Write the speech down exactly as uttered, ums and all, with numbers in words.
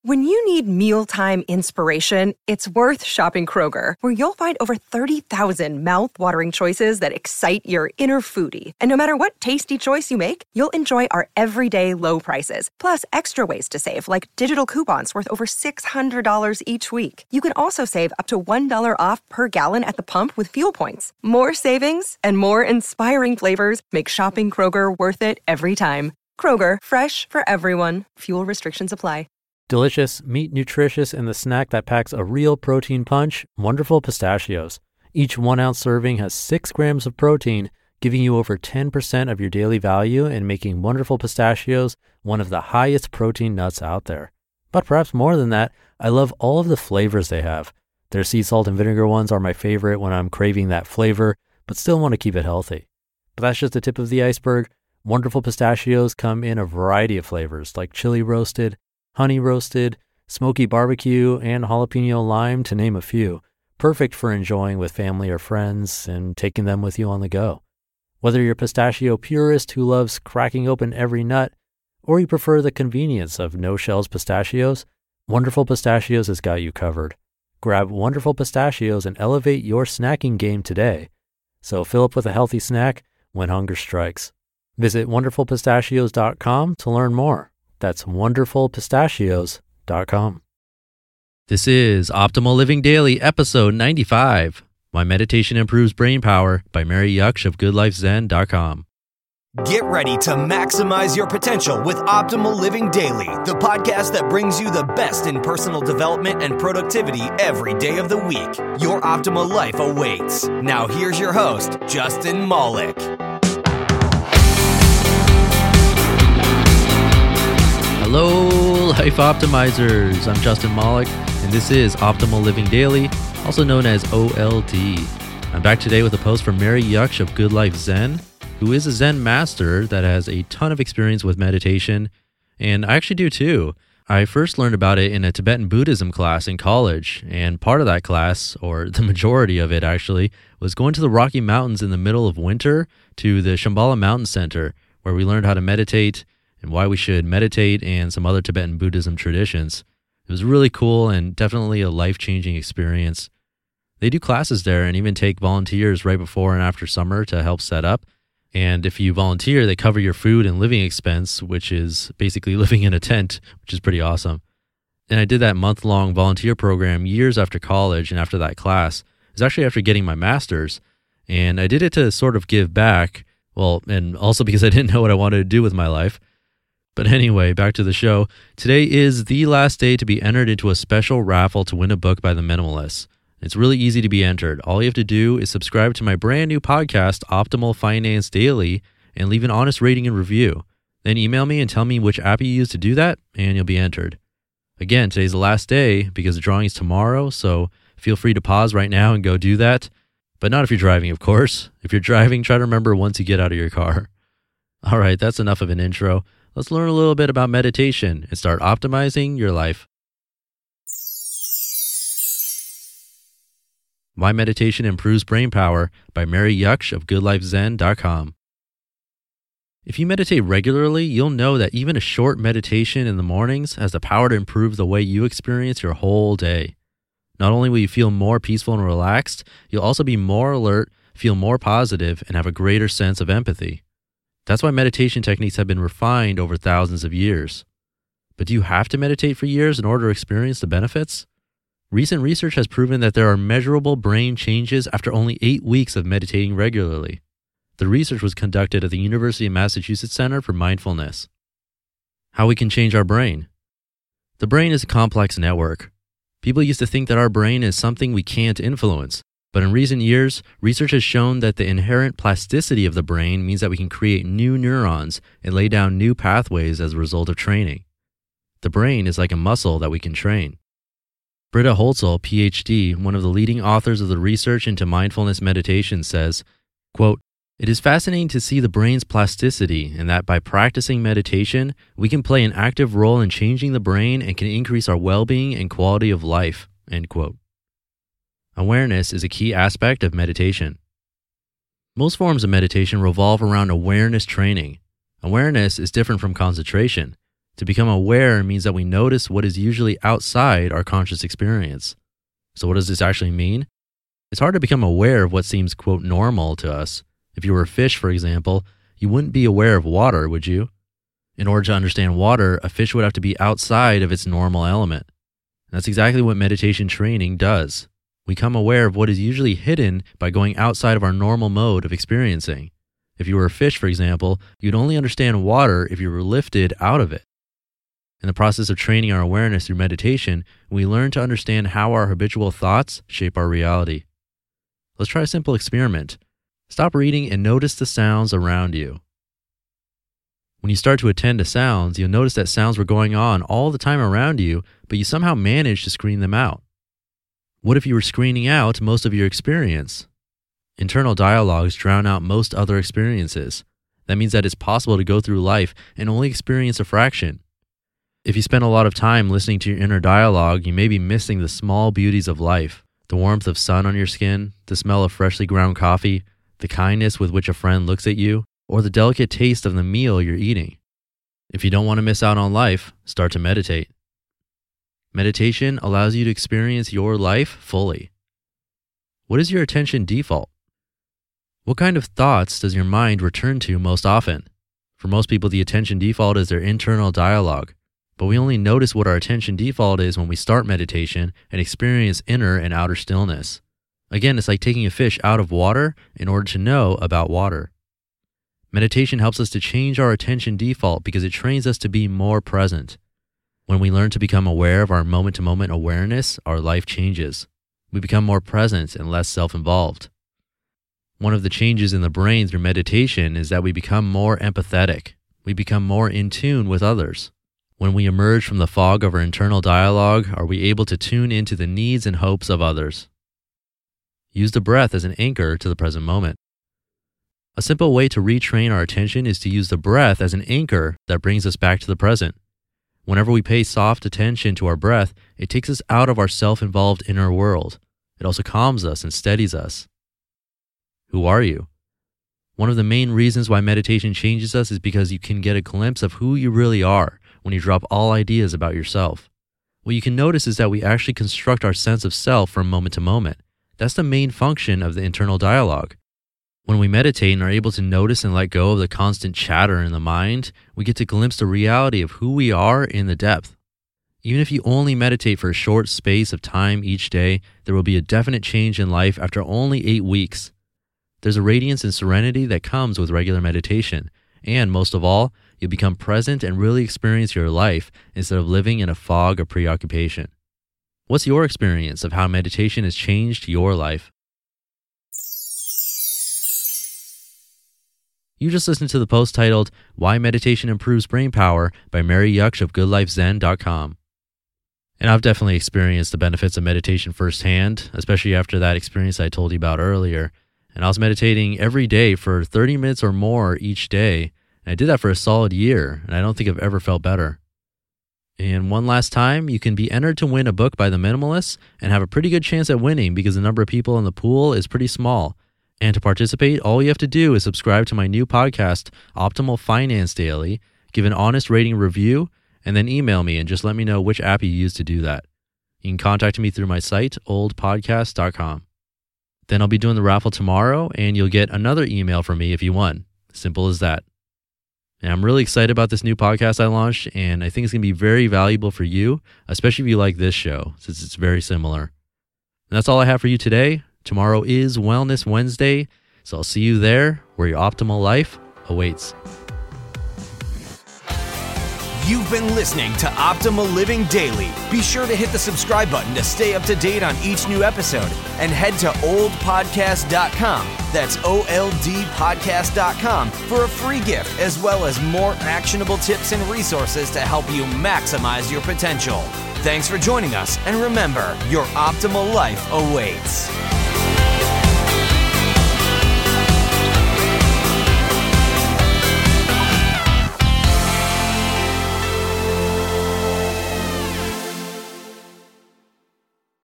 When you need mealtime inspiration, it's worth shopping Kroger, where you'll find over thirty thousand mouth-watering choices that excite your inner foodie. And no matter what tasty choice you make, you'll enjoy our everyday low prices, plus extra ways to save, like digital coupons worth over six hundred dollars each week. You can also save up to one dollar off per gallon at the pump with fuel points. More savings and more inspiring flavors make shopping Kroger worth it every time. Kroger, fresh for everyone. Fuel restrictions apply. Delicious, meat nutritious, and the snack that packs a real protein punch, Wonderful Pistachios. Each one-ounce serving has six grams of protein, giving you over ten percent of your daily value and making Wonderful Pistachios one of the highest protein nuts out there. But perhaps more than that, I love all of the flavors they have. Their sea salt and vinegar ones are my favorite when I'm craving that flavor, but still want to keep it healthy. But that's just the tip of the iceberg. Wonderful Pistachios come in a variety of flavors, like chili roasted, honey roasted, smoky barbecue, and jalapeno lime, to name a few. Perfect for enjoying with family or friends and taking them with you on the go. Whether you're a pistachio purist who loves cracking open every nut, or you prefer the convenience of no-shells pistachios, Wonderful Pistachios has got you covered. Grab Wonderful Pistachios and elevate your snacking game today. So fill up with a healthy snack when hunger strikes. Visit wonderful pistachios dot com to learn more. That's wonderful pistachios dot com. This is Optimal Living Daily, episode ninety-five. Why Meditation Improves Brain Power by Mary Yucksh of good life zen dot com. Get ready to maximize your potential with Optimal Living Daily, the podcast that brings you the best in personal development and productivity every day of the week. Your optimal life awaits. Now here's your host, Justin Malik. Hello, Life Optimizers. I'm Justin Malik, and this is Optimal Living Daily, also known as O L D. I'm back today with a post from Mary Yucksh of Good Life Zen, who is a Zen master that has a ton of experience with meditation, and I actually do too. I first learned about it in a Tibetan Buddhism class in college, and part of that class, or the majority of it actually, was going to the Rocky Mountains in the middle of winter to the Shambhala Mountain Center, where we learned how to meditate and why we should meditate and some other Tibetan Buddhism traditions. It was really cool and definitely a life-changing experience. They do classes there and even take volunteers right before and after summer to help set up. And if you volunteer, they cover your food and living expense, which is basically living in a tent, which is pretty awesome. And I did that month-long volunteer program years after college and after that class. It was actually after getting my master's. And I did it to sort of give back, well, and also because I didn't know what I wanted to do with my life. But anyway, back to the show. Today is the last day to be entered into a special raffle to win a book by the Minimalists. It's really easy to be entered. All you have to do is subscribe to my brand new podcast, Optimal Finance Daily, and leave an honest rating and review. Then email me and tell me which app you use to do that, and you'll be entered. Again, today's the last day because the drawing is tomorrow, so feel free to pause right now and go do that. But not if you're driving, of course. If you're driving, try to remember once you get out of your car. All right, that's enough of an intro. Let's learn a little bit about meditation and start optimizing your life. Why Meditation Improves Brain Power by Mary Yucksh of good life zen dot com. If you meditate regularly, you'll know that even a short meditation in the mornings has the power to improve the way you experience your whole day. Not only will you feel more peaceful and relaxed, you'll also be more alert, feel more positive, and have a greater sense of empathy. That's why meditation techniques have been refined over thousands of years. But do you have to meditate for years in order to experience the benefits? Recent research has proven that there are measurable brain changes after only eight weeks of meditating regularly. The research was conducted at the University of Massachusetts Center for Mindfulness. How we can change our brain. The brain is a complex network. People used to think that our brain is something we can't influence. But in recent years, research has shown that the inherent plasticity of the brain means that we can create new neurons and lay down new pathways as a result of training. The brain is like a muscle that we can train. Britta Holzel, P H D, one of the leading authors of the research into mindfulness meditation, says, quote, "It is fascinating to see the brain's plasticity and that by practicing meditation, we can play an active role in changing the brain and can increase our well-being and quality of life." End quote. Awareness is a key aspect of meditation. Most forms of meditation revolve around awareness training. Awareness is different from concentration. To become aware means that we notice what is usually outside our conscious experience. So what does this actually mean? It's hard to become aware of what seems, quote, normal to us. If you were a fish, for example, you wouldn't be aware of water, would you? In order to understand water, a fish would have to be outside of its normal element. And that's exactly what meditation training does. We become aware of what is usually hidden by going outside of our normal mode of experiencing. If you were a fish, for example, you'd only understand water if you were lifted out of it. In the process of training our awareness through meditation, we learn to understand how our habitual thoughts shape our reality. Let's try a simple experiment. Stop reading and notice the sounds around you. When you start to attend to sounds, you'll notice that sounds were going on all the time around you, but you somehow managed to screen them out. What if you were screening out most of your experience? Internal dialogues drown out most other experiences. That means that it's possible to go through life and only experience a fraction. If you spend a lot of time listening to your inner dialogue, you may be missing the small beauties of life, the warmth of sun on your skin, the smell of freshly ground coffee, the kindness with which a friend looks at you, or the delicate taste of the meal you're eating. If you don't want to miss out on life, start to meditate. Meditation allows you to experience your life fully. What is your attention default? What kind of thoughts does your mind return to most often? For most people, the attention default is their internal dialogue. But we only notice what our attention default is when we start meditation and experience inner and outer stillness. Again, it's like taking a fish out of water in order to know about water. Meditation helps us to change our attention default because it trains us to be more present. When we learn to become aware of our moment-to-moment awareness, our life changes. We become more present and less self-involved. One of the changes in the brain through meditation is that we become more empathetic. We become more in tune with others. When we emerge from the fog of our internal dialogue, are we able to tune into the needs and hopes of others? Use the breath as an anchor to the present moment. A simple way to retrain our attention is to use the breath as an anchor that brings us back to the present. Whenever we pay soft attention to our breath, it takes us out of our self-involved inner world. It also calms us and steadies us. Who are you? One of the main reasons why meditation changes us is because you can get a glimpse of who you really are when you drop all ideas about yourself. What you can notice is that we actually construct our sense of self from moment to moment. That's the main function of the internal dialogue. When we meditate and are able to notice and let go of the constant chatter in the mind, we get to glimpse the reality of who we are in the depth. Even if you only meditate for a short space of time each day, there will be a definite change in life after only eight weeks. There's a radiance and serenity that comes with regular meditation. And most of all, you'll become present and really experience your life instead of living in a fog of preoccupation. What's your experience of how meditation has changed your life? You just listened to the post titled, Why Meditation Improves Brain Power by Mary Yuksh of good life zen dot com. And I've definitely experienced the benefits of meditation firsthand, especially after that experience I told you about earlier. And I was meditating every day for thirty minutes or more each day. And I did that for a solid year, and I don't think I've ever felt better. And one last time, you can be entered to win a book by The Minimalists and have a pretty good chance at winning because the number of people in the pool is pretty small. And to participate, all you have to do is subscribe to my new podcast, Optimal Finance Daily, give an honest rating review, and then email me and just let me know which app you use to do that. You can contact me through my site, old podcast dot com. Then I'll be doing the raffle tomorrow, and you'll get another email from me if you won. Simple as that. And I'm really excited about this new podcast I launched, and I think it's going to be very valuable for you, especially if you like this show, since it's very similar. And that's all I have for you today. Tomorrow is Wellness Wednesday, so I'll see you there where your optimal life awaits. You've been listening to Optimal Living Daily. Be sure to hit the subscribe button to stay up to date on each new episode and head to old podcast dot com. That's O L D podcast dot com for a free gift as well as more actionable tips and resources to help you maximize your potential. Thanks for joining us, and remember, your optimal life awaits.